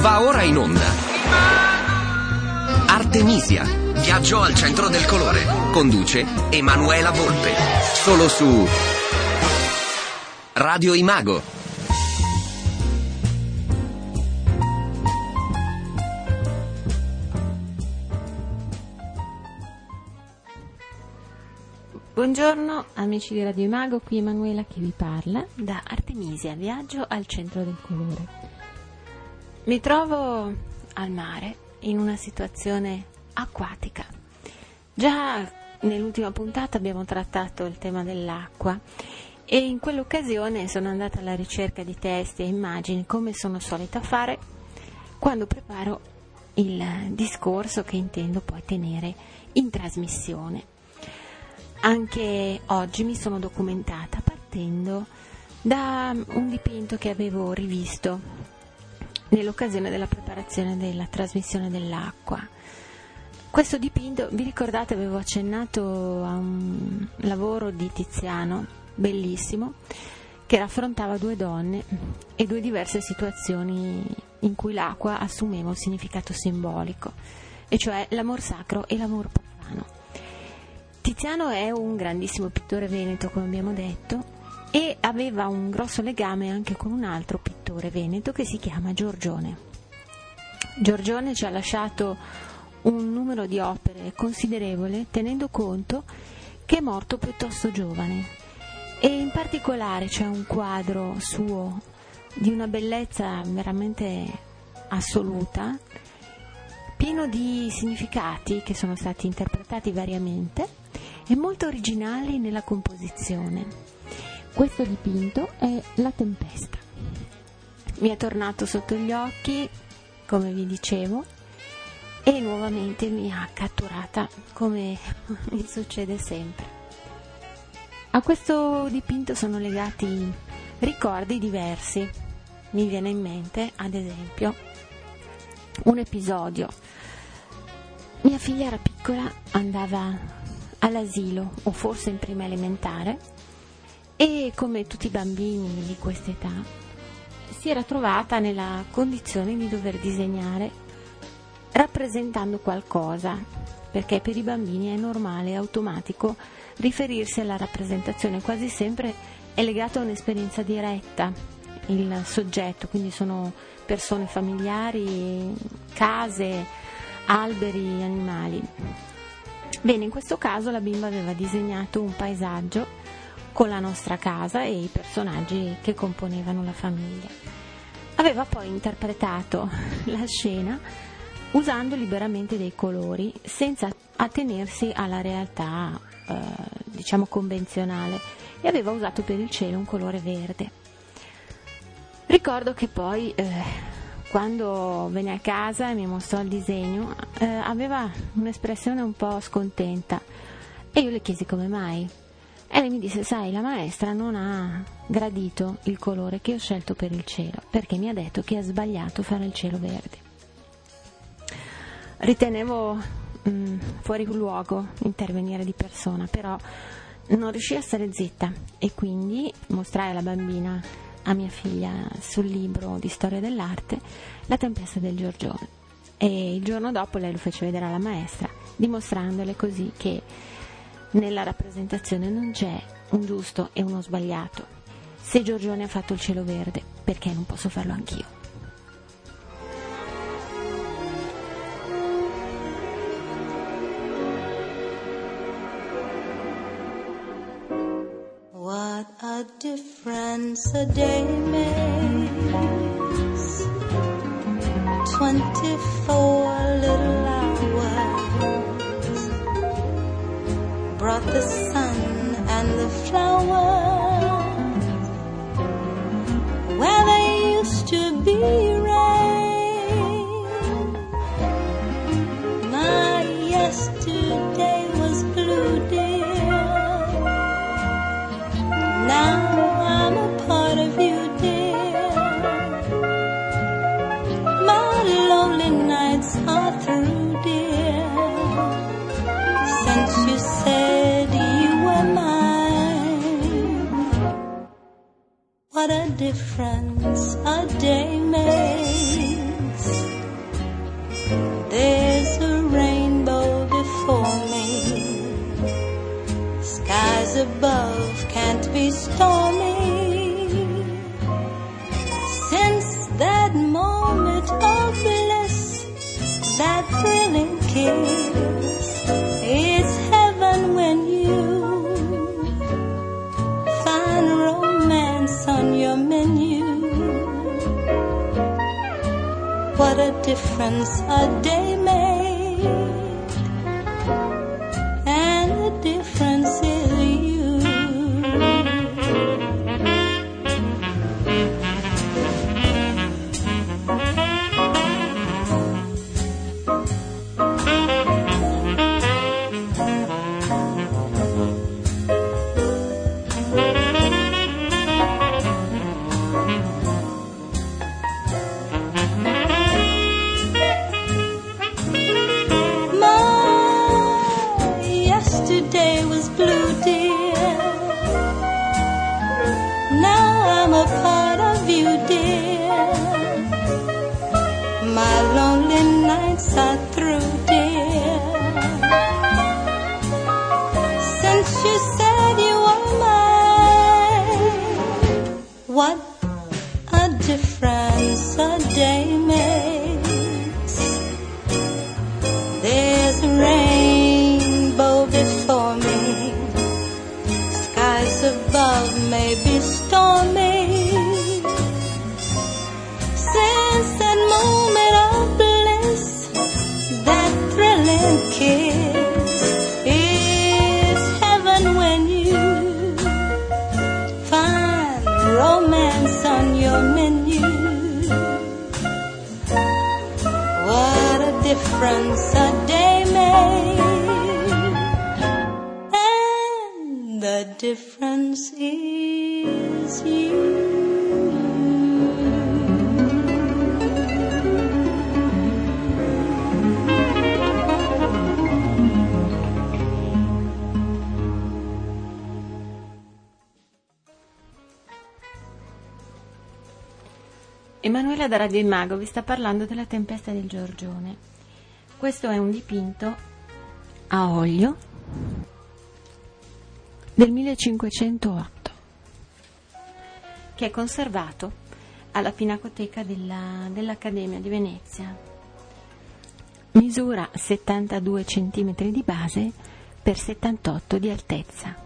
Va ora in onda Artemisia, viaggio al centro del colore. Conduce Emanuela Volpe. Solo su Radio Imago. Buongiorno amici di Radio Imago, qui Emanuela che vi parla da Artemisia, viaggio al centro del colore. Mi trovo al mare in una situazione acquatica. Già nell'ultima puntata abbiamo trattato il tema dell'acqua e in quell'occasione sono andata alla ricerca di testi e immagini come sono solita fare quando preparo il discorso che intendo poi tenere in trasmissione. Anche oggi mi sono documentata partendo da un dipinto che avevo rivisto nell'occasione della preparazione della trasmissione dell'acqua. Questo dipinto, vi ricordate, avevo accennato a un lavoro di Tiziano, bellissimo, che raffrontava due donne e due diverse situazioni in cui l'acqua assumeva un significato simbolico, e cioè l'amor sacro e l'amor profano. Tiziano è un grandissimo pittore veneto, come abbiamo detto, e aveva un grosso legame anche con un altro pittore veneto che si chiama Giorgione. Giorgione ci ha lasciato un numero di opere considerevole, tenendo conto che è morto piuttosto giovane, e in particolare c'è un quadro suo di una bellezza veramente assoluta, pieno di significati che sono stati interpretati variamente e molto originali nella composizione. Questo dipinto è La Tempesta. Mi è tornato sotto gli occhi, come vi dicevo, e nuovamente mi ha catturata, come mi succede sempre. A questo dipinto sono legati ricordi diversi. Mi viene in mente, ad esempio, un episodio. Mia figlia era piccola, andava all'asilo, o forse in prima elementare, e come tutti i bambini di questa età si era trovata nella condizione di dover disegnare rappresentando qualcosa, perché per i bambini è normale e automatico riferirsi alla rappresentazione, quasi sempre è legato a un'esperienza diretta il soggetto, quindi sono persone familiari, case, alberi, animali. Bene, in questo caso la bimba aveva disegnato un paesaggio con la nostra casa e i personaggi che componevano la famiglia. Aveva poi interpretato la scena usando liberamente dei colori, senza attenersi alla realtà, diciamo, convenzionale, e aveva usato per il cielo un colore verde. Ricordo che poi, quando venne a casa e mi mostrò il disegno, aveva un'espressione un po' scontenta, e io le chiesi come mai. E lei mi disse: sai, la maestra non ha gradito il colore che ho scelto per il cielo, perché mi ha detto che è sbagliato fare il cielo verde. Ritenevo fuori luogo intervenire di persona, però non riuscii a stare zitta, e quindi mostrai alla bambina, a mia figlia, sul libro di storia dell'arte, La Tempesta del Giorgione, e il giorno dopo lei lo fece vedere alla maestra, dimostrandole così che nella rappresentazione non c'è un giusto e uno sbagliato. Se Giorgione ha fatto il cielo verde, perché non posso farlo anch'io? What a difference a day makes. 24 little hours brought the sun and the flowers where there used to be rain. My yesterday was blue, dear. Now I'm a part of you, dear. My lonely nights are through, dear, since you said you were mine. What a difference a day makes. It's heaven when you find romance on your menu. What a difference a day made, and the difference is you. Yesterday was blue, dear. Now I'm a part of you, dear. My lonely nights are through, dear. Since you said you were mine, what a difference a day makes. There's rainbow before me, skies above may be stormy. Since that moment of bliss, that thrilling kiss, it's heaven when you find romance on your menu. What a difference a day makes. The difference is you. Emanuela da Radio Imago vi sta parlando della Tempesta del Giorgione. Questo è un dipinto a olio del 1508 che è conservato alla Pinacoteca dell'Accademia di Venezia. Misura 72 cm di base per 78 di altezza.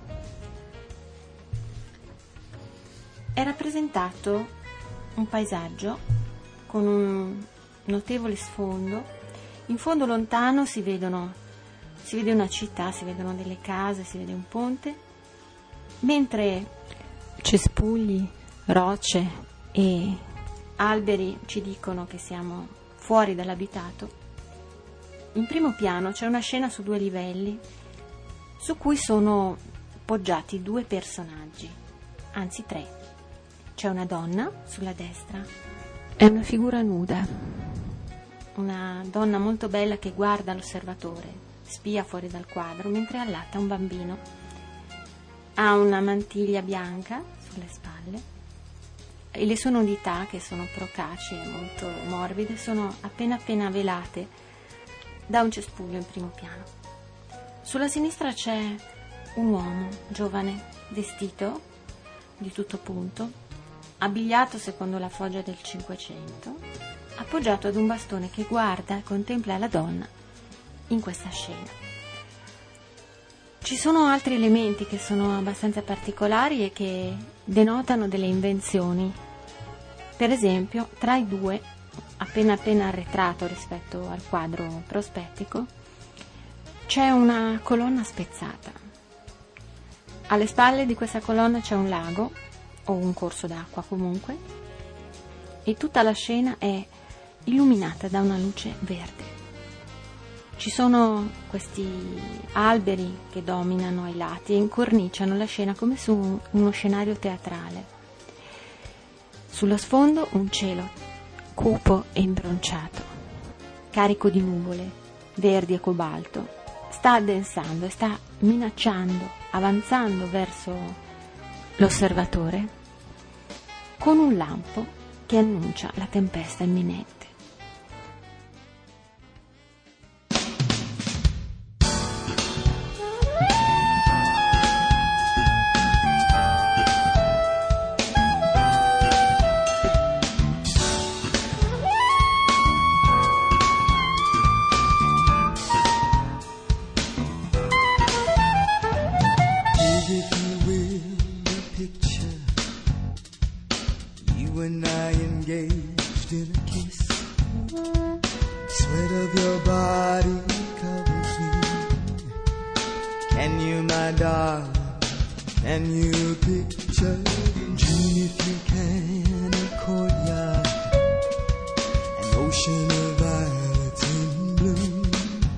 È rappresentato un paesaggio con un notevole sfondo. In fondo lontano si vede una città, si vedono delle case, si vede un ponte, mentre cespugli, rocce e alberi ci dicono che siamo fuori dall'abitato. In primo piano c'è una scena su 2 livelli su cui sono poggiati 2 personaggi, anzi 3. C'è una donna sulla destra, è una figura nuda, una donna molto bella che guarda l'osservatore, spia fuori dal quadro mentre allatta un bambino. Ha una mantiglia bianca sulle spalle e le sue nudità, che sono procaci e molto morbide, sono appena velate da un cespuglio in primo piano. Sulla sinistra c'è un uomo giovane, vestito di tutto punto, abbigliato secondo la foggia del Cinquecento, appoggiato ad un bastone che guarda e contempla la donna in questa scena. Ci sono altri elementi che sono abbastanza particolari e che denotano delle invenzioni. Per esempio, tra i 2, appena arretrato rispetto al quadro prospettico, c'è una colonna spezzata. Alle spalle di questa colonna c'è un lago, o un corso d'acqua comunque, e tutta la scena è illuminata da una luce verde. Ci sono questi alberi che dominano ai lati e incorniciano la scena come su uno scenario teatrale. Sullo sfondo un cielo cupo e imbronciato, carico di nuvole verdi e cobalto, sta addensando e sta minacciando, avanzando verso l'osservatore con un lampo che annuncia la tempesta imminente. of your body covers me. Can you, my darling, can you picture June if you can, a courtyard, an ocean of violets in bloom,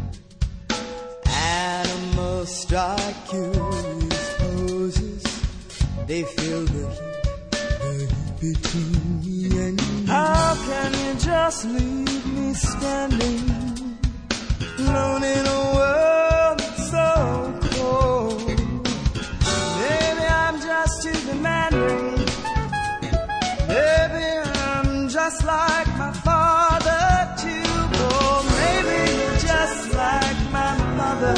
animals strike curious poses, they feel the heat between me and you. How can you just leave me standing alone in a world that's so cold? Maybe I'm just too demanding. Maybe I'm just like my father too bold. Maybe you're just like my mother.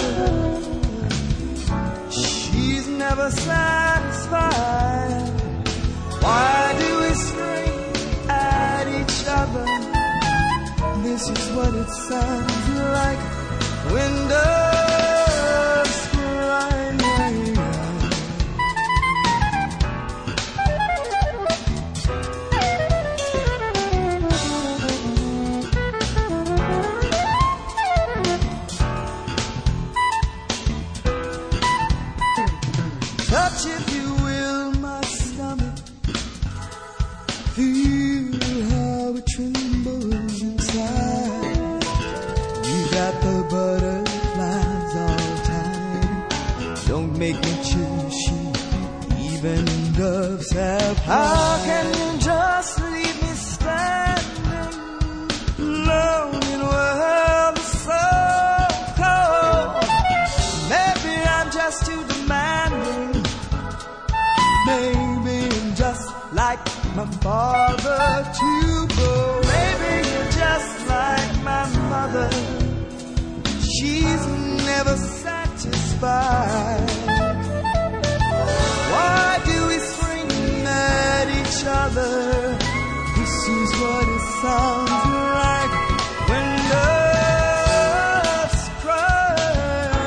She's never satisfied. Why do we scream at each other? This is what it sounds like when doves cry. Touch, if you will, my stomach. Feel how it trembles inside. You got the butterflies all tied. Don't make me choose you. Even doves have flies. How can you just leave me standing alone in a world that's so cold? Maybe I'm just too demanding. Maybe I'm just like my father too bold. Maybe you're just like my mother. She's never satisfied. Why do we scream at each other? This is what it sounds like when doves cry.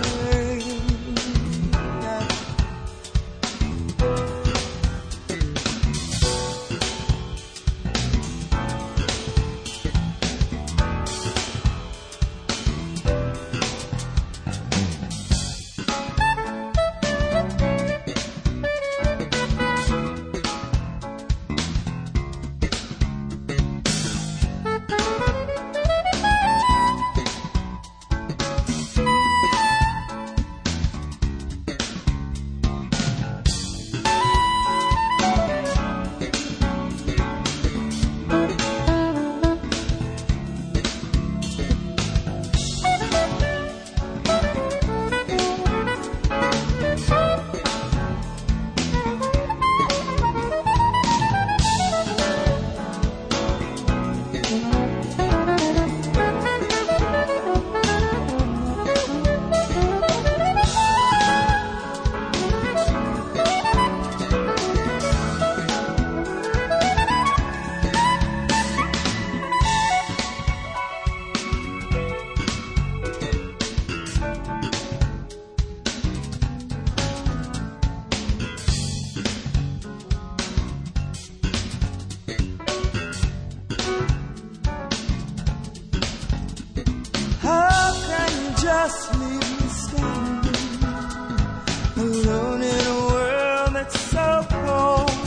Just leave me standing alone in a world that's so cold.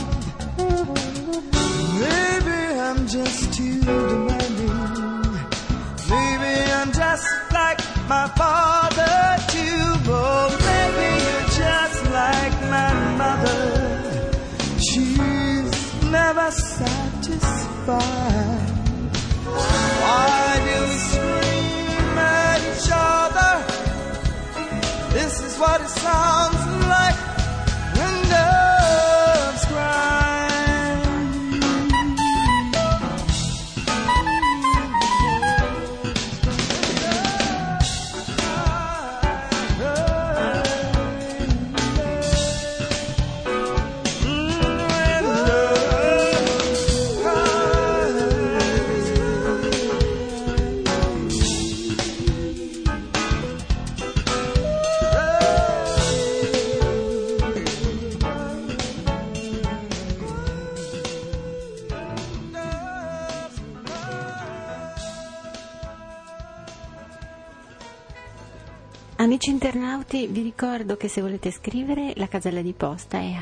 Maybe I'm just too demanding. Maybe I'm just like my father too bold. Maybe you're just like my mother. She's never satisfied. Why do we scream at each other? This is what it sounds like when doves cry. Amici internauti, vi ricordo che se volete scrivere la casella di posta è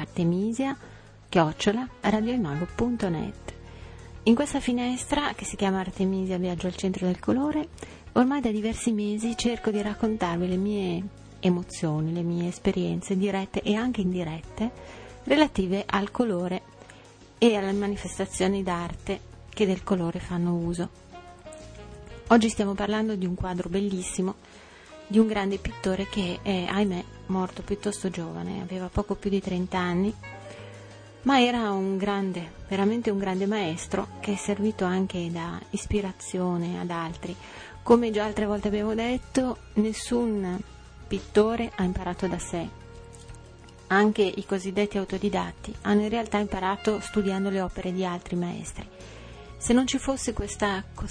artemisia@radioimago.net. In questa finestra, che si chiama Artemisia Viaggio al centro del colore, ormai da diversi mesi cerco di raccontarvi le mie emozioni, le mie esperienze dirette e anche indirette relative al colore e alle manifestazioni d'arte che del colore fanno uso. Oggi stiamo parlando di un quadro bellissimo di un grande pittore che è, ahimè, morto piuttosto giovane, aveva poco più di 30 anni, ma era un grande, veramente un grande maestro che è servito anche da ispirazione ad altri. Come già altre volte abbiamo detto, nessun pittore ha imparato da sé. Anche i cosiddetti autodidatti hanno in realtà imparato studiando le opere di altri maestri. Se non ci fosse questo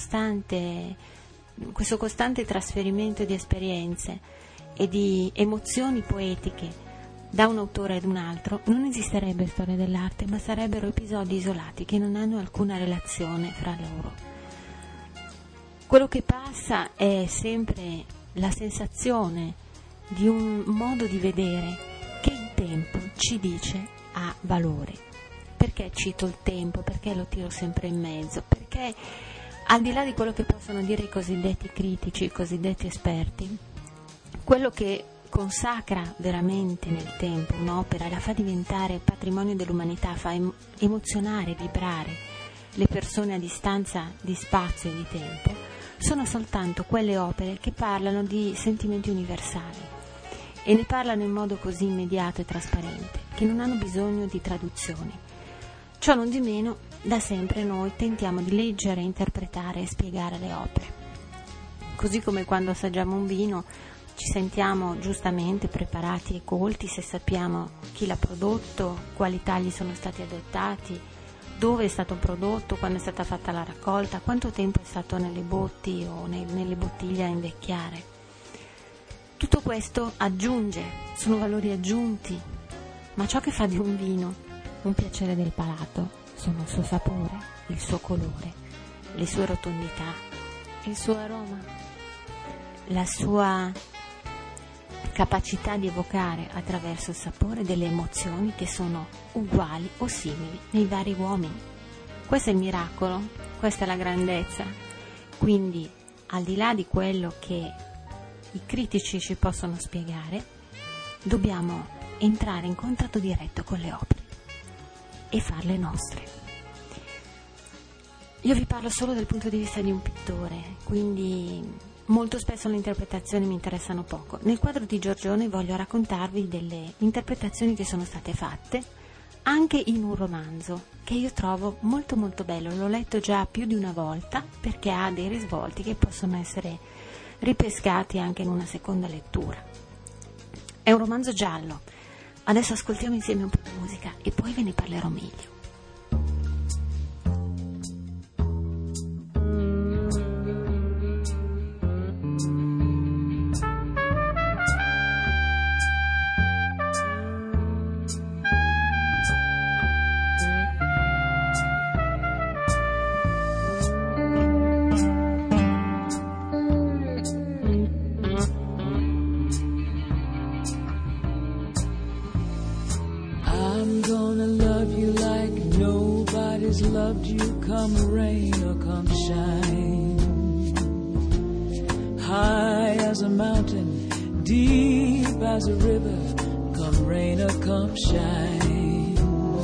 costante trasferimento di esperienze e di emozioni poetiche da un autore ad un altro, non esisterebbe storia dell'arte, ma sarebbero episodi isolati che non hanno alcuna relazione fra loro. Quello che passa è sempre la sensazione di un modo di vedere che il tempo ci dice ha valore. Perché cito il tempo? Perché lo tiro sempre in mezzo? Perché al di là di quello che possono dire i cosiddetti critici, i cosiddetti esperti, quello che consacra veramente nel tempo un'opera, la fa diventare patrimonio dell'umanità, fa emozionare, vibrare le persone a distanza di spazio e di tempo, sono soltanto quelle opere che parlano di sentimenti universali e ne parlano in modo così immediato e trasparente che non hanno bisogno di traduzioni. Ciò non di meno, da sempre noi tentiamo di leggere, interpretare e spiegare le opere. Così come quando assaggiamo un vino ci sentiamo giustamente preparati e colti se sappiamo chi l'ha prodotto, quali tagli sono stati adottati, dove è stato prodotto, quando è stata fatta la raccolta, quanto tempo è stato nelle botti o nelle bottiglie a invecchiare. Tutto questo aggiunge, sono valori aggiunti, ma ciò che fa di un vino un piacere del palato sono il suo sapore, il suo colore, le sue rotondità, il suo aroma, la sua capacità di evocare attraverso il sapore delle emozioni che sono uguali o simili nei vari uomini. Questo è il miracolo, questa è la grandezza. Quindi, al di là di quello che i critici ci possono spiegare, dobbiamo entrare in contatto diretto con le opere e farle nostre. Io vi parlo solo dal punto di vista di un pittore, quindi molto spesso le interpretazioni mi interessano poco. Nel quadro di Giorgione voglio raccontarvi delle interpretazioni che sono state fatte anche in un romanzo che io trovo molto molto bello. L'ho letto già più di una volta perché ha dei risvolti che possono essere ripescati anche in una seconda lettura. È un romanzo giallo. Adesso ascoltiamo insieme un po' di musica e poi ve ne parlerò meglio. Loved you, come rain or come shine. High as a mountain, deep as a river, come rain or come shine.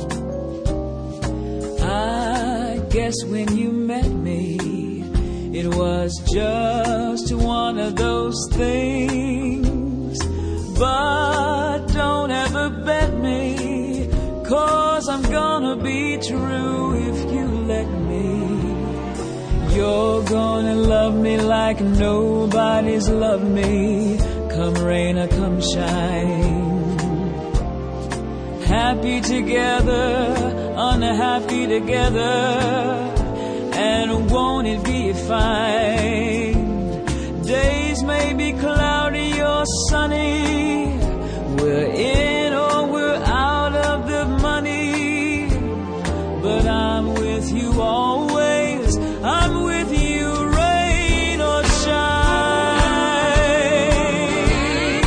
I guess when you met me, it was just one of those things. But don't ever bet me, 'cause I'm gonna be true if you let me. You're gonna love me like nobody's loved me, come rain or come shine. Happy together, unhappy together, and won't it be fine? Days may be cloudy or sunny, we're in or we're out of the money, but I'm with you always, I'm with you rain or shine.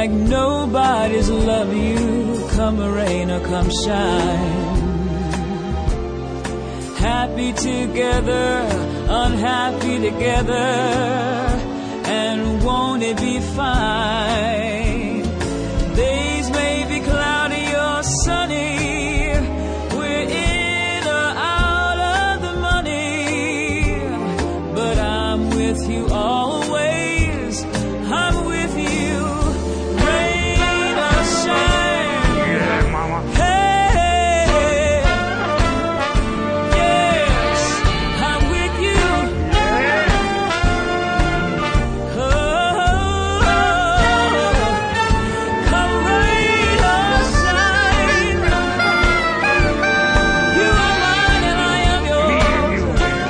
like nobody's love you, come rain or come shine. Happy together, unhappy together, and won't it be fine? Days may be cloudy or sunny, we're in or out of the money, but I'm with you always, I'm with you, rain or shine. Yeah, mama. Hey, yes, I'm with you. Oh, come rain or shine, you are mine and I am yours.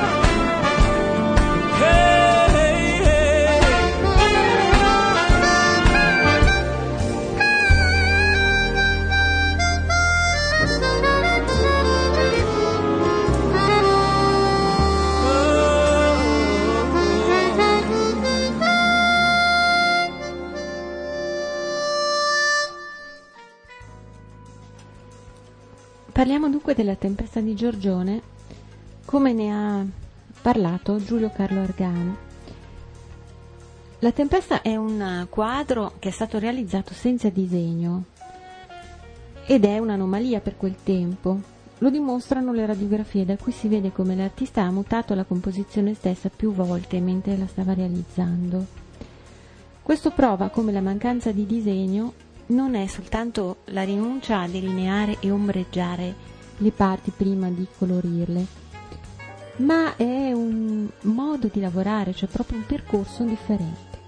Parliamo dunque della Tempesta di Giorgione, come ne ha parlato Giulio Carlo Argani. La Tempesta è un quadro che è stato realizzato senza disegno ed è un'anomalia per quel tempo. Lo dimostrano le radiografie, da cui si vede come l'artista ha mutato la composizione stessa più volte mentre la stava realizzando. Questo prova come la mancanza di disegno non è soltanto la rinuncia a delineare e ombreggiare le parti prima di colorirle, ma è un modo di lavorare, cioè proprio un percorso differente.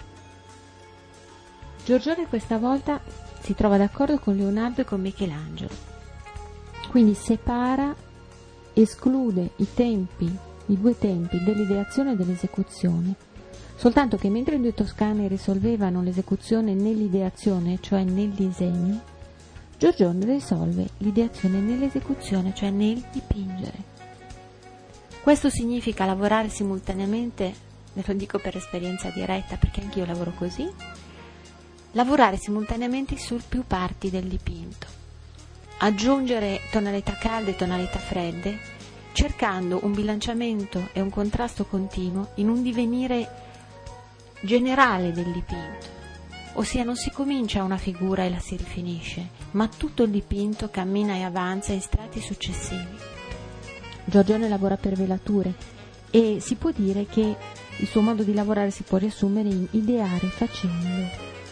Giorgione questa volta si trova d'accordo con Leonardo e con Michelangelo, quindi separa, esclude i due tempi dell'ideazione e dell'esecuzione. Soltanto che mentre i due toscani risolvevano l'esecuzione nell'ideazione, cioè nel disegno, Giorgione risolve l'ideazione nell'esecuzione, cioè nel dipingere. Questo significa lavorare simultaneamente, ve lo dico per esperienza diretta perché anch'io lavoro così, lavorare simultaneamente su più parti del dipinto, aggiungere tonalità calde e tonalità fredde, cercando un bilanciamento e un contrasto continuo in un divenire generale del dipinto, ossia non si comincia una figura e la si rifinisce, ma tutto il dipinto cammina e avanza in strati successivi. Giorgione lavora per velature e si può dire che il suo modo di lavorare si può riassumere in ideare facendo,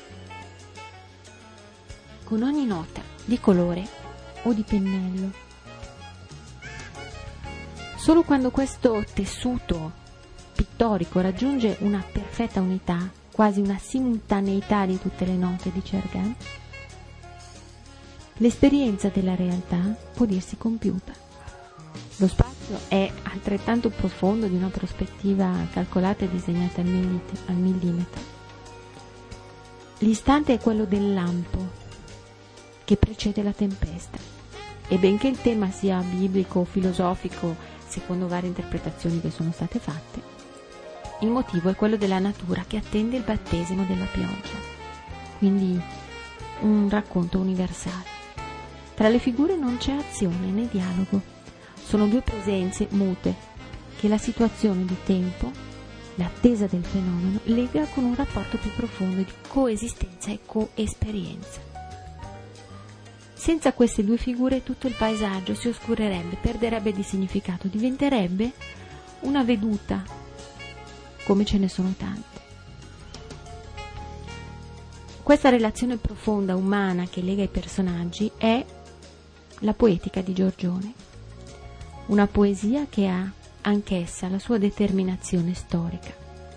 con ogni nota di colore o di pennello. Solo quando questo tessuto pittorico raggiunge una perfetta unità, quasi una simultaneità di tutte le note, dice Argani, l'esperienza della realtà può dirsi compiuta. Lo spazio è altrettanto profondo di una prospettiva calcolata e disegnata al millimetro. L'istante è quello del lampo che precede la tempesta, e benché il tema sia biblico o filosofico, secondo varie interpretazioni che sono state fatte, il motivo è quello della natura che attende il battesimo della pioggia, quindi un racconto universale. Tra le figure non c'è azione né dialogo, sono due presenze mute che la situazione di tempo, l'attesa del fenomeno, lega con un rapporto più profondo di coesistenza e coesperienza. Senza queste due figure tutto il paesaggio si oscurerebbe, perderebbe di significato, diventerebbe una veduta, come ce ne sono tante. Questa relazione profonda, umana, che lega i personaggi è la poetica di Giorgione, una poesia che ha anch'essa la sua determinazione storica.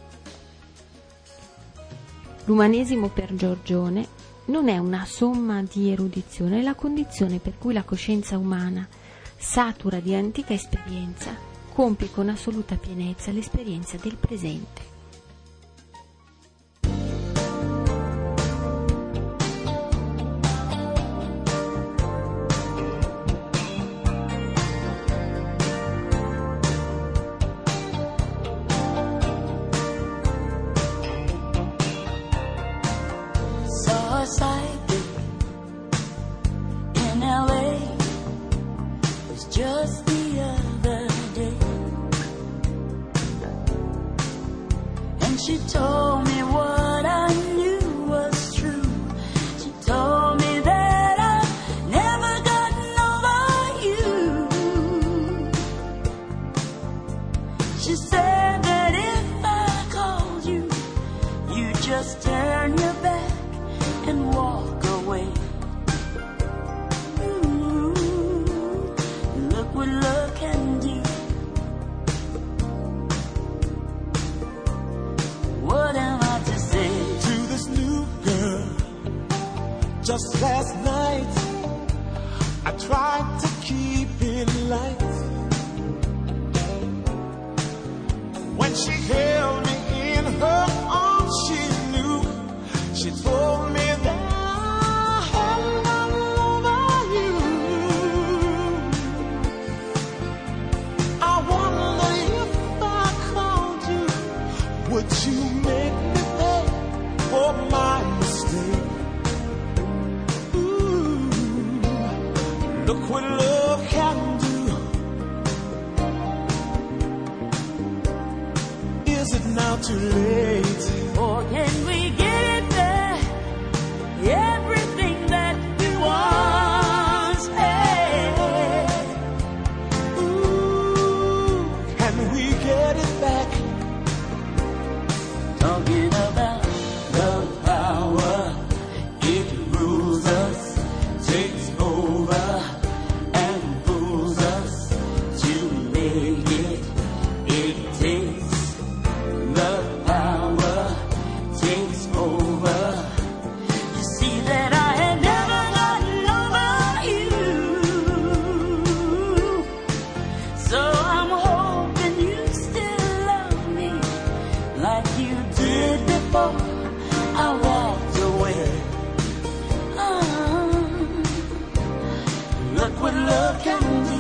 L'umanesimo per Giorgione non è una somma di erudizione, è la condizione per cui la coscienza umana, satura di antica esperienza, compie con assoluta pienezza l'esperienza del presente. Saw just turn your back and walk away. Ooh, look what love can do. What am I to say to this new girl? Just last night I tried to keep it light. When she held me in her arms, she knew. She told me that I had nothing over you. I wonder if I called you, would you make me pay for my mistake? Ooh, look what love can do. Is it now too late? or can we get it back? Everything that we once had. Ooh, can we get it back? Talking about the power, it rules us, takes over and fools us to make it. It takes the power, takes over. You see that I had never gotten over you, so I'm hoping you still love me like you did before I walked away. Look what love can do.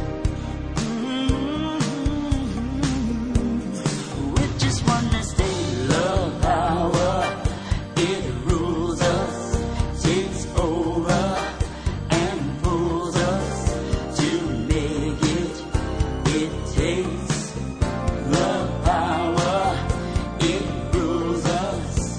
With just one mistake, love power, it rules us, takes over and fools us to make it. It takes love power, it rules us.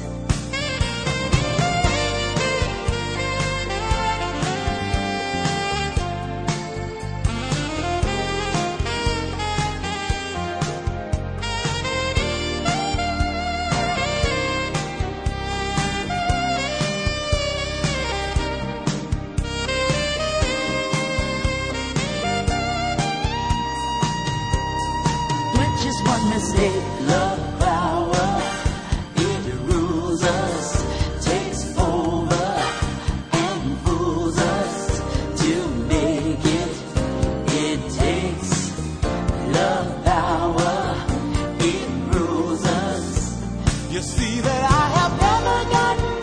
With just one mistake, love power, it rules us, takes over and fools us to make it. It takes love power, it rules us. You see that I have never gotten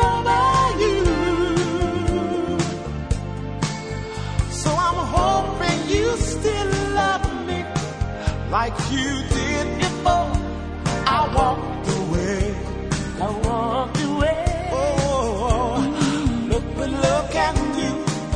over you, so I'm hoping you still love me like you did before I walked away. I walked away. Oh, look what love can do.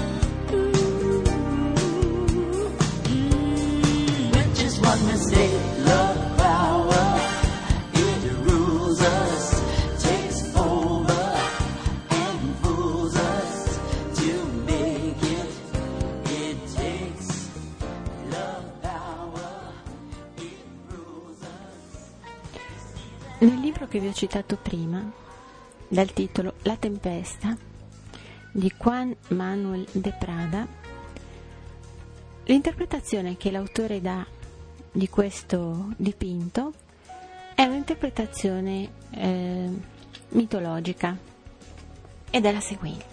With just one mistake, love power, it rules us, takes over and fools us to make it. It takes love power, it rules us. Nel libro che vi ho citato prima, dal titolo La tempesta di Juan Manuel de Prada, l'interpretazione che l'autore dà di questo dipinto è un'interpretazione mitologica ed è la seguente.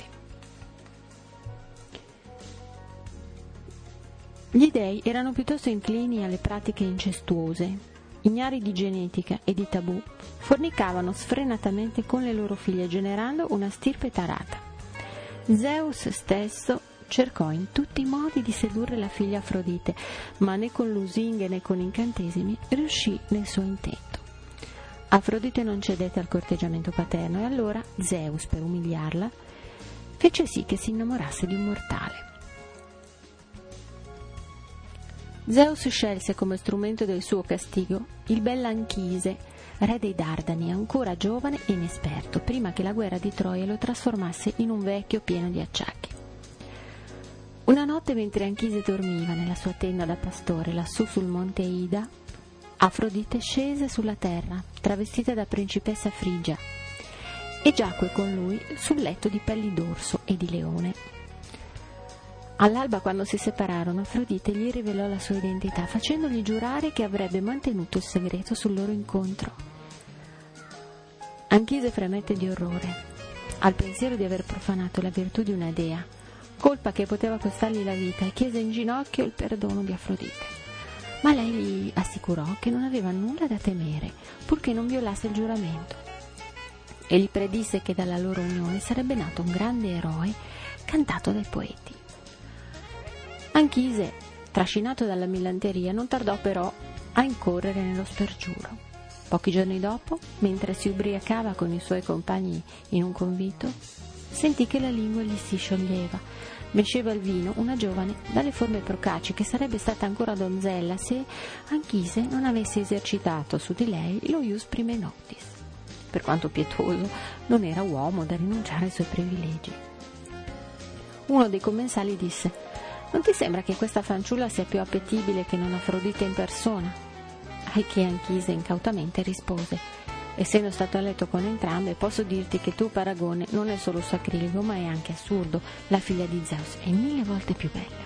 Gli dei erano piuttosto inclini alle pratiche incestuose. Ignari di genetica e di tabù, fornicavano sfrenatamente con le loro figlie, generando una stirpe tarata. Zeus stesso cercò in tutti i modi di sedurre la figlia Afrodite, ma né con lusinghe né con incantesimi riuscì nel suo intento. Afrodite non cedette al corteggiamento paterno e allora Zeus, per umiliarla, fece sì che si innamorasse di un mortale. Zeus scelse come strumento del suo castigo il bell'Anchise, re dei Dardani, ancora giovane e inesperto, prima che la guerra di Troia lo trasformasse in un vecchio pieno di acciacchi. Una notte, mentre Anchise dormiva nella sua tenda da pastore lassù sul monte Ida, Afrodite scese sulla terra, travestita da principessa frigia, e giacque con lui sul letto di pelli d'orso e di leone. All'alba, quando si separarono, Afrodite gli rivelò la sua identità, facendogli giurare che avrebbe mantenuto il segreto sul loro incontro. Anchise fremette di orrore al pensiero di aver profanato la virtù di una dea, colpa che poteva costargli la vita, e chiese in ginocchio il perdono di Afrodite. Ma lei gli assicurò che non aveva nulla da temere, purché non violasse il giuramento, e gli predisse che dalla loro unione sarebbe nato un grande eroe cantato dai poeti. Anchise, trascinato dalla millanteria, non tardò però a incorrere nello spergiuro. Pochi giorni dopo, mentre si ubriacava con i suoi compagni in un convito, sentì che la lingua gli si scioglieva. Mesceva il vino una giovane dalle forme procaci, che sarebbe stata ancora donzella se Anchise non avesse esercitato su di lei lo ius prime noctis. Per quanto pietoso, non era uomo da rinunciare ai suoi privilegi. Uno dei commensali disse: «Non ti sembra che questa fanciulla sia più appetibile che non Afrodite in persona?» Ai che Anchise incautamente rispose: «Essendo stato a letto con entrambe, posso dirti che tuo paragone non è solo sacrilego, ma è anche assurdo. La figlia di Zeus è 1000 volte più bella».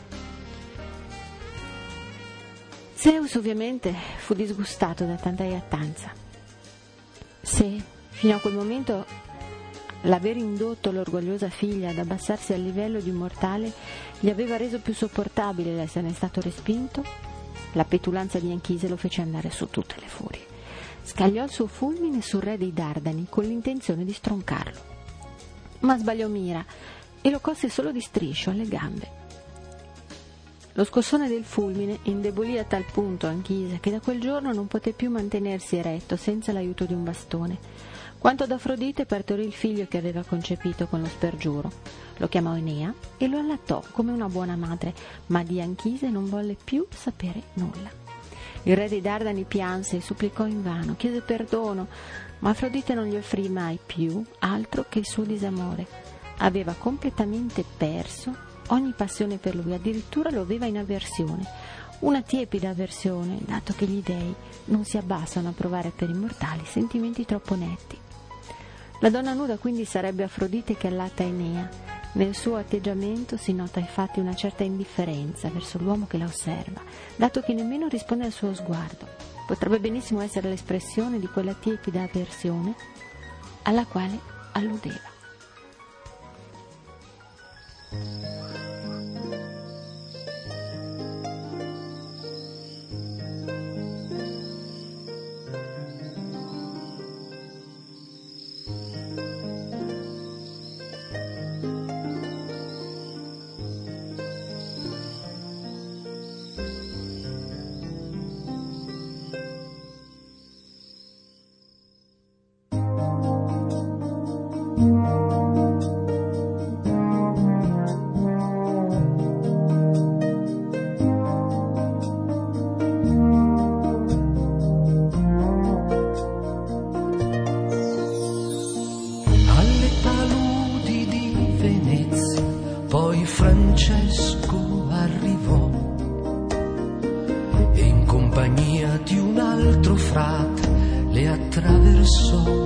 Zeus ovviamente fu disgustato da tanta iattanza. Se fino a quel momento l'aver indotto l'orgogliosa figlia ad abbassarsi al livello di un mortale gli aveva reso più sopportabile l'esserne stato respinto, la petulanza di Anchise lo fece andare su tutte le furie. Scagliò il suo fulmine sul re dei Dardani con l'intenzione di stroncarlo, ma sbagliò mira e lo colse solo di striscio alle gambe. Lo scossone del fulmine indebolì a tal punto Anchise che da quel giorno non poté più mantenersi eretto senza l'aiuto di un bastone. Quanto ad Afrodite, partorì il figlio che aveva concepito con lo spergiuro. Lo chiamò Enea e lo allattò come una buona madre, ma di Anchise non volle più sapere nulla. Il re dei Dardani pianse e supplicò invano, chiese perdono, ma Afrodite non gli offrì mai più altro che il suo disamore. Aveva completamente perso ogni passione per lui, addirittura lo aveva in avversione, una tiepida avversione, dato che gli dei non si abbassano a provare per i mortali sentimenti troppo netti. La donna nuda quindi sarebbe Afrodite che allatta Enea. Nel suo atteggiamento si nota infatti una certa indifferenza verso l'uomo che la osserva, dato che nemmeno risponde al suo sguardo. Potrebbe benissimo essere l'espressione di quella tiepida avversione alla quale alludeva. Francesco arrivò e in compagnia di un altro frate le attraversò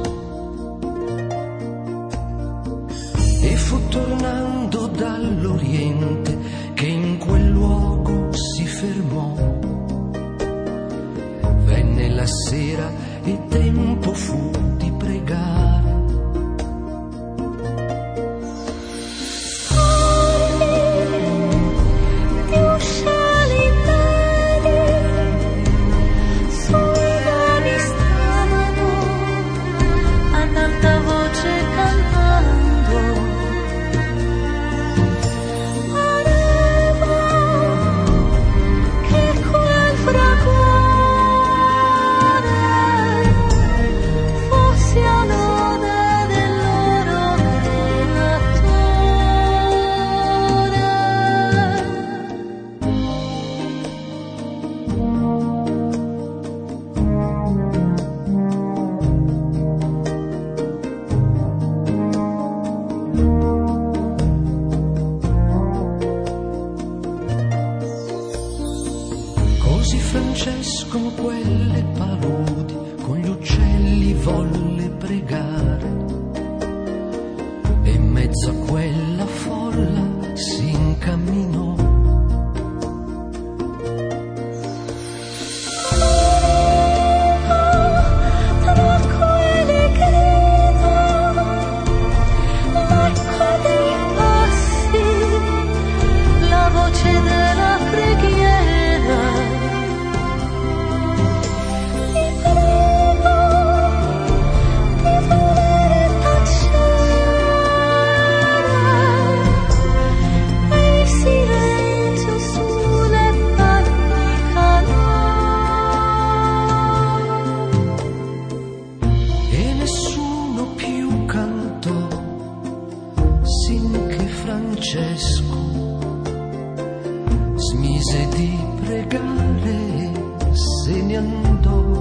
e fu tornando dall'Oriente che in quel luogo si fermò. Venne la sera e tempo fu di pregare. Francesco quelle paludi con gli uccelli volle pregare Francesco smise di pregare e se ne andò.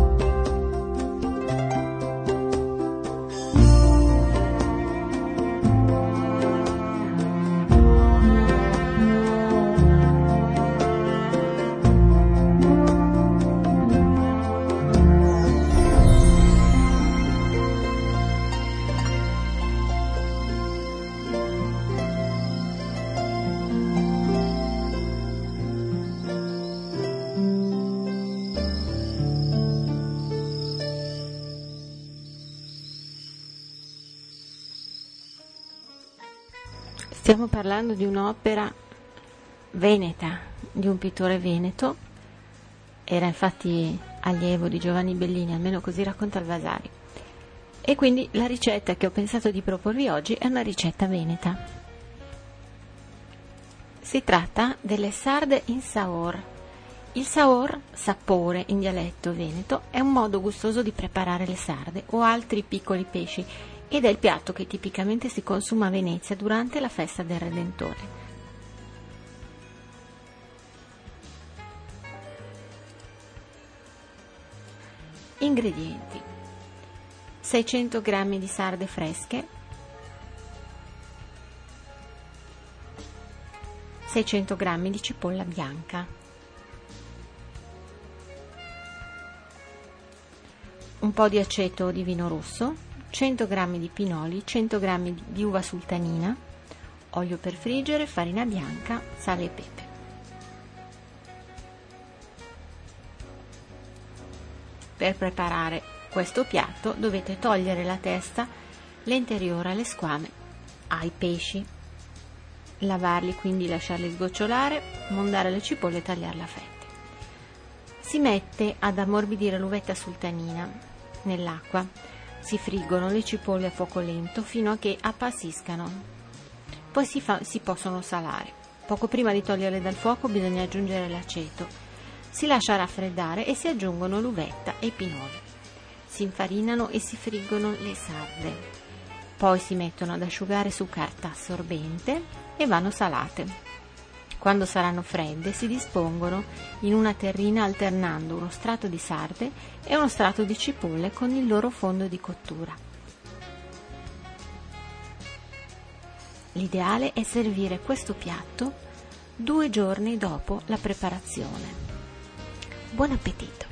Stiamo parlando di un'opera veneta, di un pittore veneto, era infatti allievo di Giovanni Bellini, almeno così racconta il Vasari. E quindi la ricetta che ho pensato di proporvi oggi è una ricetta veneta. Si tratta delle sarde in saor. Il saor, sapore in dialetto veneto, è un modo gustoso di preparare le sarde o altri piccoli pesci ed è il piatto che tipicamente si consuma a Venezia durante la festa del Redentore. Ingredienti: 600 g di sarde fresche, 600 g di cipolla bianca, un po' di aceto di vino rosso, 100 g di pinoli, 100 g di uva sultanina, olio per friggere, farina bianca, sale e pepe. Per preparare questo piatto dovete togliere la testa, l'interiore alle squame, ai pesci, lavarli, quindi lasciarli sgocciolare, mondare le cipolle e tagliarle a fette. Si mette ad ammorbidire l'uvetta sultanina nell'acqua. Si friggono le cipolle a fuoco lento fino a che appassiscano. Poi si possono salare. Poco prima di toglierle dal fuoco bisogna aggiungere l'aceto. Si lascia raffreddare e si aggiungono l'uvetta e i pinoli. Si infarinano e si friggono le sarde. Poi si mettono ad asciugare su carta assorbente e vanno salate. Quando saranno fredde si dispongono in una terrina alternando uno strato di sarde e uno strato di cipolle con il loro fondo di cottura. L'ideale è servire questo piatto 2 giorni dopo la preparazione. Buon appetito!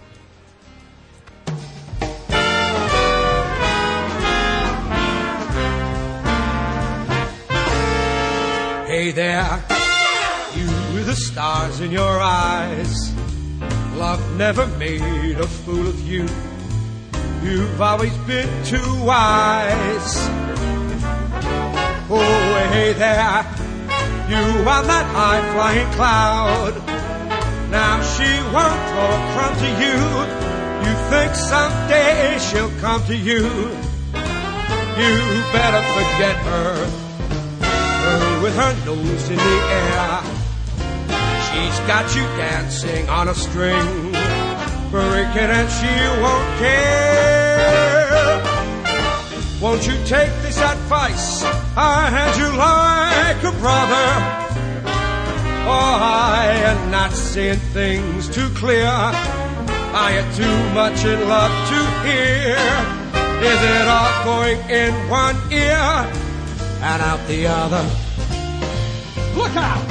Hey there! You with the stars in your eyes. Love never made a fool of you. You've always been too wise. Oh, hey there, you on that high-flying cloud. Now she won't throw a crumb to you. You think someday she'll come to you. You better forget her. With her nose in the air, she's got you dancing on a string, breaking and she won't care. Won't you take this advice I hand you like a brother? Oh, I am not seeing things too clear. I am too much in love to hear. Is it all going in one ear and out the other? Look out!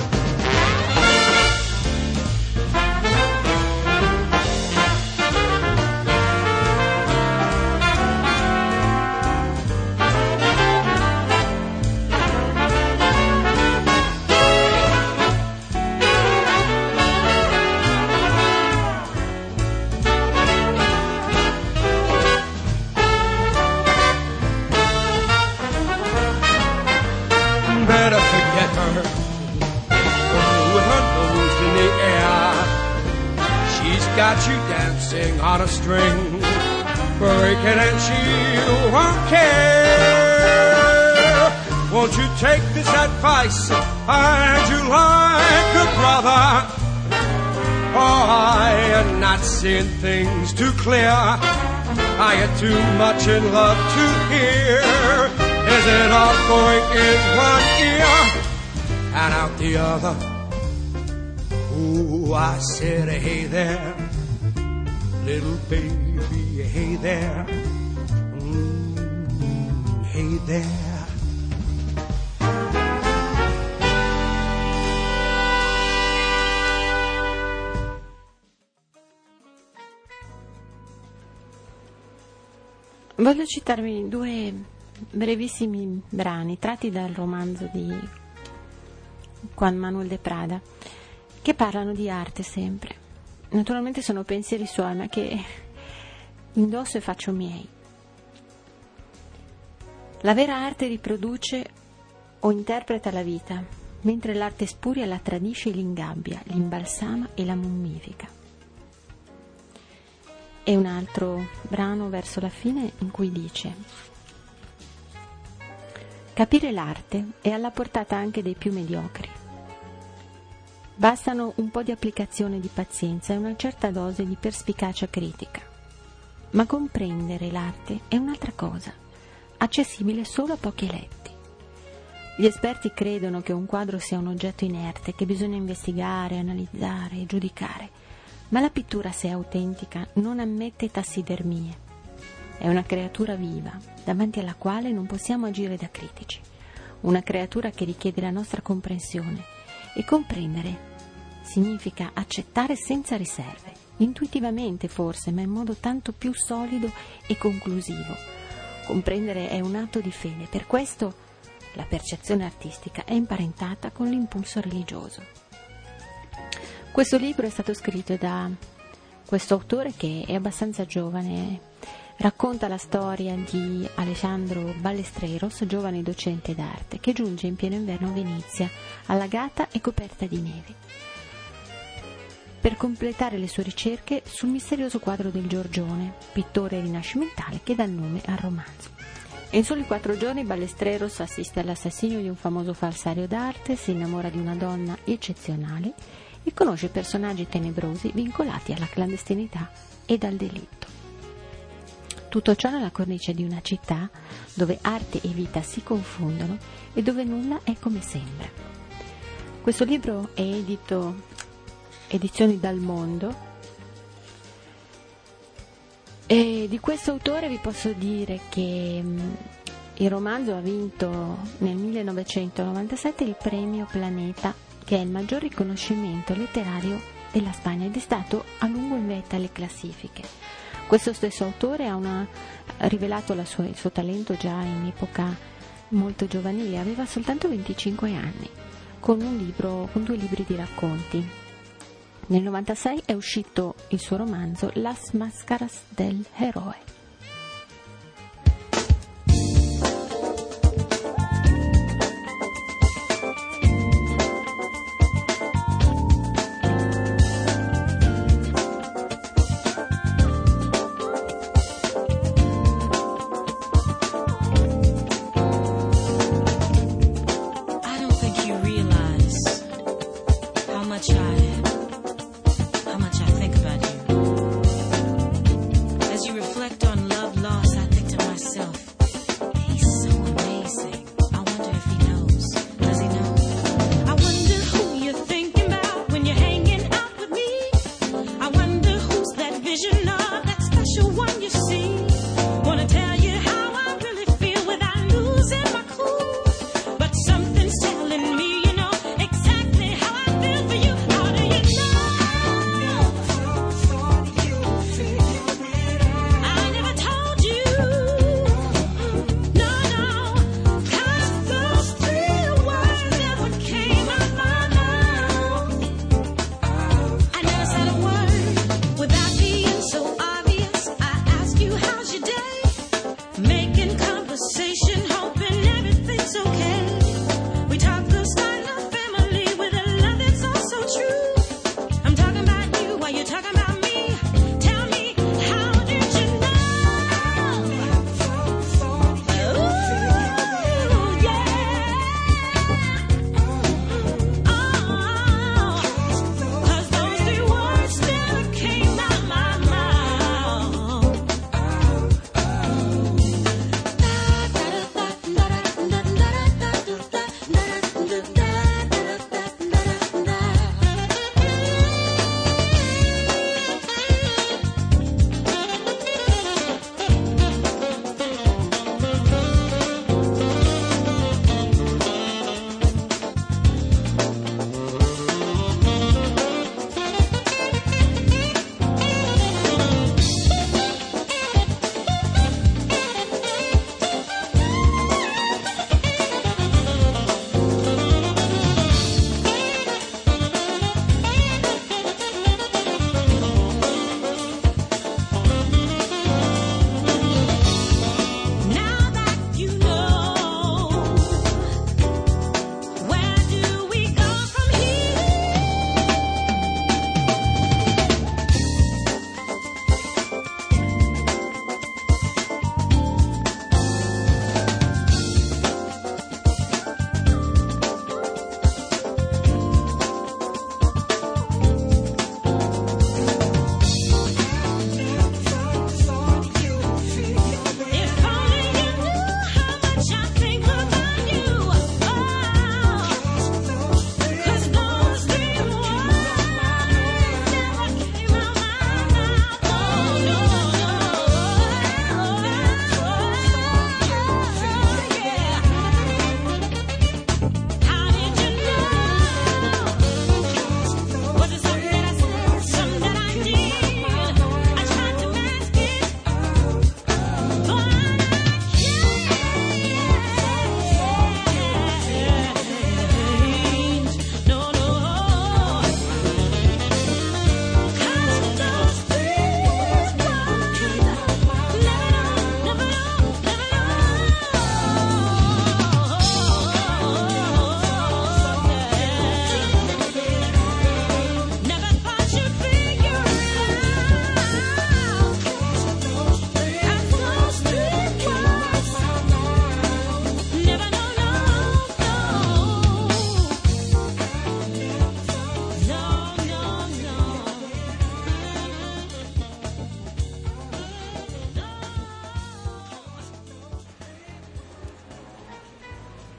Better forget her. With her nose in the air, she's got you dancing on a string, breaking and she won't care. Won't you take this advice and you like a brother? Oh, I am not seeing things too clear. I am too much in love to hear. Is it all going in one ear and out the other. Oh, I said, hey there, little baby, hey there, hey there. Voglio citarvi due brevissimi brani tratti dal romanzo di Juan Manuel de Prada, che parlano di arte sempre. Naturalmente sono pensieri suoi, ma che indosso e faccio miei. La vera arte riproduce o interpreta la vita, mentre l'arte spuria la tradisce e l'ingabbia, l'imbalsama e la mummifica. E un altro brano verso la fine in cui dice: capire l'arte è alla portata anche dei più mediocri. Bastano un po' di applicazione di pazienza e una certa dose di perspicacia critica. Ma comprendere l'arte è un'altra cosa, accessibile solo a pochi eletti. Gli esperti credono che un quadro sia un oggetto inerte che bisogna investigare, analizzare e giudicare. Ma la pittura, se autentica, non ammette tassidermie. È una creatura viva, davanti alla quale non possiamo agire da critici. Una creatura che richiede la nostra comprensione. E comprendere significa accettare senza riserve, intuitivamente forse, ma in modo tanto più solido e conclusivo. Comprendere è un atto di fede, per questo la percezione artistica è imparentata con l'impulso religioso. Questo libro è stato scritto da questo autore che è abbastanza giovane, racconta la storia di Alejandro Ballesteros, giovane docente d'arte, che giunge in pieno inverno a Venezia, allagata e coperta di neve, per completare le sue ricerche sul misterioso quadro del Giorgione, pittore rinascimentale che dà il nome al romanzo. In soli 4 giorni Ballesteros assiste all'assassinio di un famoso falsario d'arte, si innamora di una donna eccezionale e conosce personaggi tenebrosi vincolati alla clandestinità ed al delitto. Tutto ciò nella cornice di una città dove arte e vita si confondono e dove nulla è come sembra. Questo libro è edito Edizioni Dal Mondo e di questo autore vi posso dire che il romanzo ha vinto nel 1997 il premio Planeta, che è il maggior riconoscimento letterario della Spagna ed è stato a lungo in vetta alle classifiche. Questo stesso autore ha rivelato il suo talento già in epoca molto giovanile, aveva soltanto 25 anni, con 2 libri di racconti. Nel 96 è uscito il suo romanzo Las Máscaras del Héroe. How much I think about you. As you reflect on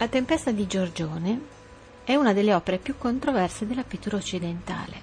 La Tempesta di Giorgione è una delle opere più controverse della pittura occidentale.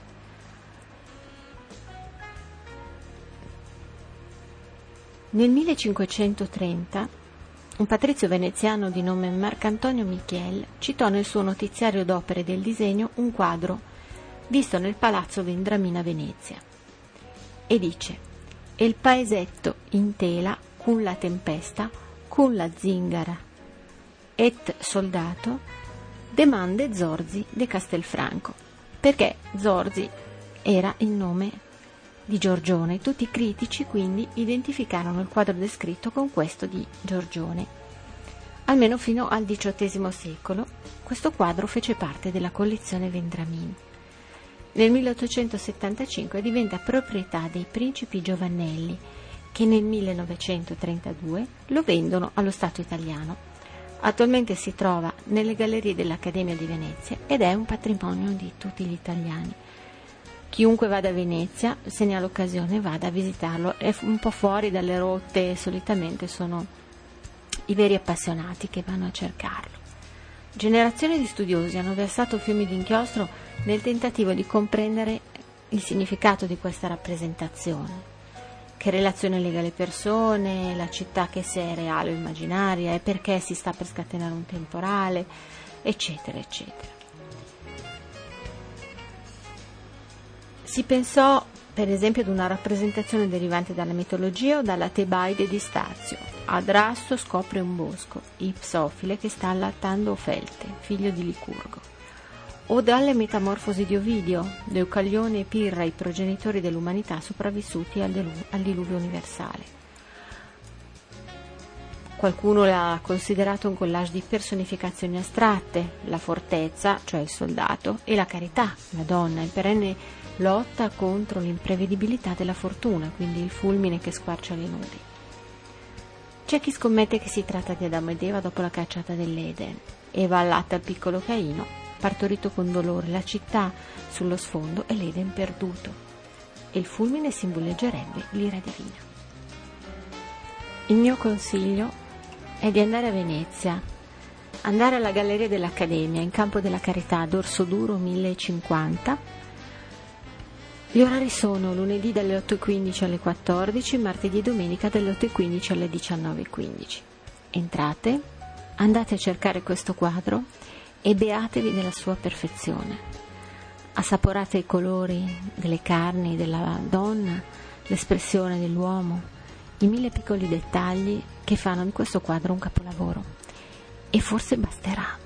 Nel 1530 un patrizio veneziano di nome Marcantonio Michiel citò nel suo notiziario d'opere del disegno un quadro visto nel palazzo Vendramina a Venezia e dice: «El paesetto in tela con la tempesta, con la zingara et soldato, demande Zorzi de Castelfranco», perché Zorzi era il nome di Giorgione. Tutti i critici quindi identificarono il quadro descritto con questo di Giorgione. Almeno fino al XVIII secolo questo quadro fece parte della collezione Vendramin. Nel 1875 diventa proprietà dei principi Giovannelli, che nel 1932 lo vendono allo Stato italiano. Attualmente si trova nelle gallerie dell'Accademia di Venezia ed è un patrimonio di tutti gli italiani. Chiunque vada a Venezia, se ne ha l'occasione, vada a visitarlo. È un po' fuori dalle rotte, solitamente sono i veri appassionati che vanno a cercarlo. Generazioni di studiosi hanno versato fiumi di inchiostro nel tentativo di comprendere il significato di questa rappresentazione. Che relazione lega le persone, la città che se è reale o immaginaria, e perché si sta per scatenare un temporale, eccetera, eccetera. Si pensò, per esempio, ad una rappresentazione derivante dalla mitologia o dalla Tebaide di Stazio. Adrasto scopre un bosco, Ipsofile che sta allattando Ofelte, figlio di Licurgo. O dalle metamorfosi di Ovidio, Deucalione e Pirra, i progenitori dell'umanità sopravvissuti al diluvio universale. Qualcuno l'ha considerato un collage di personificazioni astratte, la fortezza, cioè il soldato, e la carità, la donna, in perenne lotta contro l'imprevedibilità della fortuna, quindi il fulmine che squarcia le nubi. C'è chi scommette che si tratta di Adamo ed Eva dopo la cacciata dell'Eden. Eva allatta il piccolo Caino, partorito con dolore, la città sullo sfondo e l'Eden perduto, e il fulmine simboleggerebbe l'ira divina. Il mio consiglio è di andare a Venezia, andare alla Galleria dell'Accademia in Campo della Carità, Dorso Duro 1050. Gli orari sono lunedì dalle 8:15 alle 14, martedì e domenica dalle 8:15 alle 19:15. Entrate, andate a cercare questo quadro e beatevi della sua perfezione. Assaporate i colori delle carni della donna, l'espressione dell'uomo, i 1000 piccoli dettagli che fanno di questo quadro un capolavoro. E forse basterà.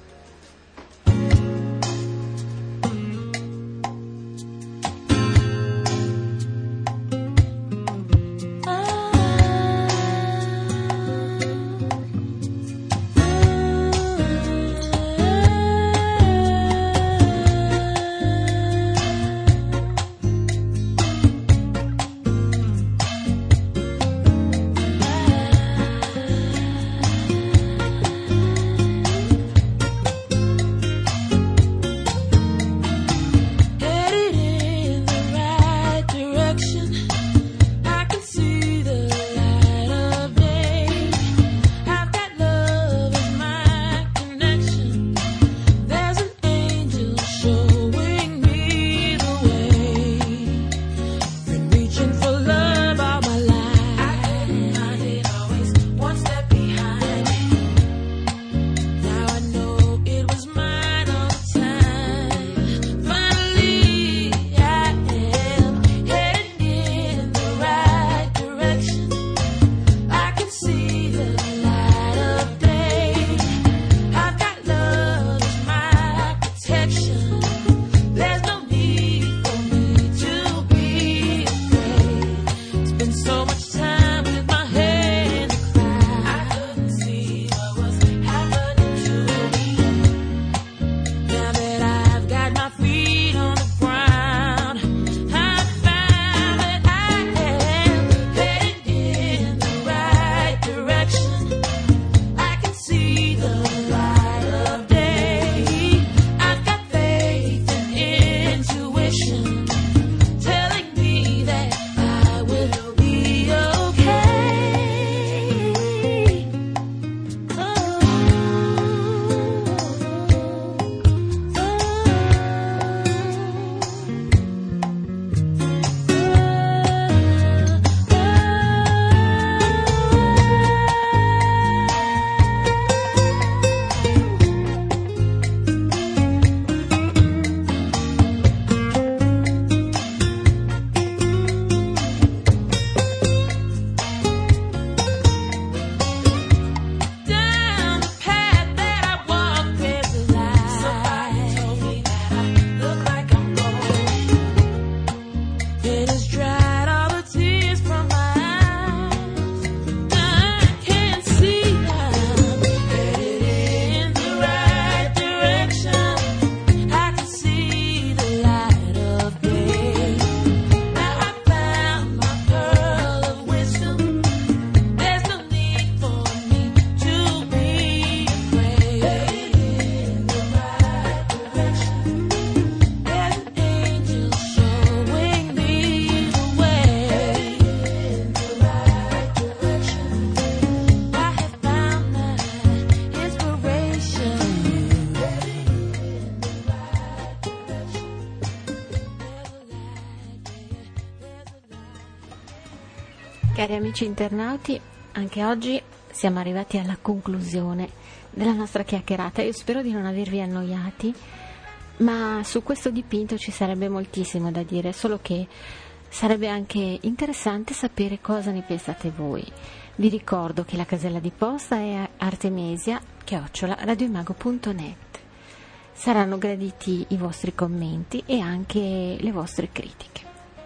Cari amici internauti, anche oggi siamo arrivati alla conclusione della nostra chiacchierata. Io spero di non avervi annoiati, ma su questo dipinto ci sarebbe moltissimo da dire, solo che sarebbe anche interessante sapere cosa ne pensate voi. Vi ricordo che la casella di posta è artemisia@radioimago.net. Saranno graditi i vostri commenti e anche le vostre critiche.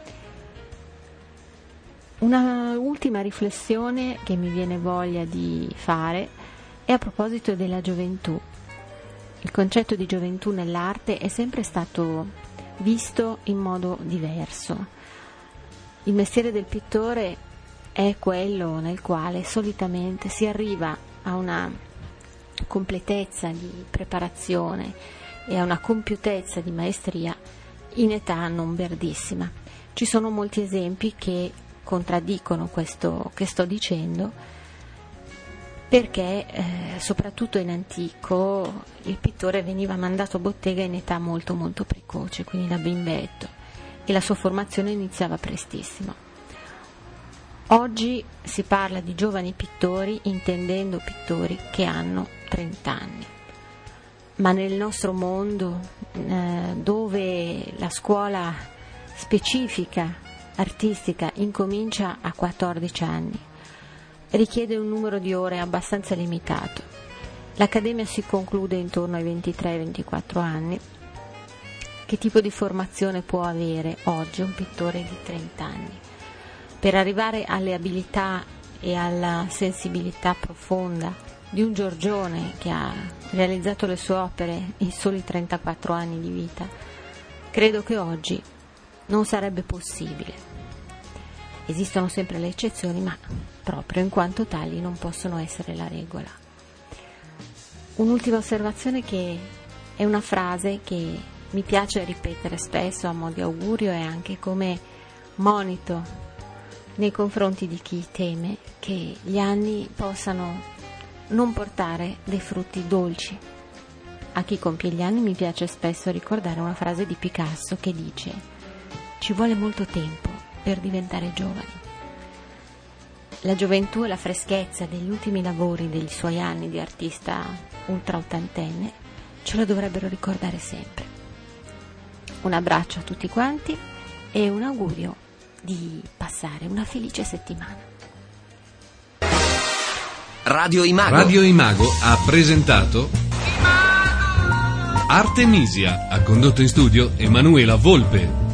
Una ultima riflessione che mi viene voglia di fare è a proposito della gioventù. Il concetto di gioventù nell'arte è sempre stato visto in modo diverso. Il mestiere del pittore è quello nel quale solitamente si arriva a una completezza di preparazione e a una compiutezza di maestria in età non verdissima. Ci sono molti esempi che contraddicono questo che sto dicendo, perché soprattutto in antico il pittore veniva mandato a bottega in età molto molto precoce, quindi da bimbetto, e la sua formazione iniziava prestissimo. Oggi si parla di giovani pittori intendendo pittori che hanno 30 anni, ma nel nostro mondo dove la scuola specifica artistica incomincia a 14 anni, richiede un numero di ore abbastanza limitato. L'accademia si conclude intorno ai 23-24 anni. Che tipo di formazione può avere oggi un pittore di 30 anni? Per arrivare alle abilità e alla sensibilità profonda di un Giorgione che ha realizzato le sue opere in soli 34 anni di vita, credo che oggi non sarebbe possibile. Esistono sempre le eccezioni, ma proprio in quanto tali non possono essere la regola. Un'ultima osservazione, che è una frase che mi piace ripetere spesso a mo' di augurio e anche come monito nei confronti di chi teme che gli anni possano non portare dei frutti dolci. A chi compie gli anni mi piace spesso ricordare una frase di Picasso che dice: ci vuole molto tempo per diventare giovani. La gioventù e la freschezza degli ultimi lavori degli suoi anni di artista ultra ottantenne ce lo dovrebbero ricordare sempre. Un abbraccio a tutti quanti e un augurio di passare una felice settimana. Radio Imago. Radio Imago ha presentato Artemisia, ha condotto in studio Emanuela Volpe.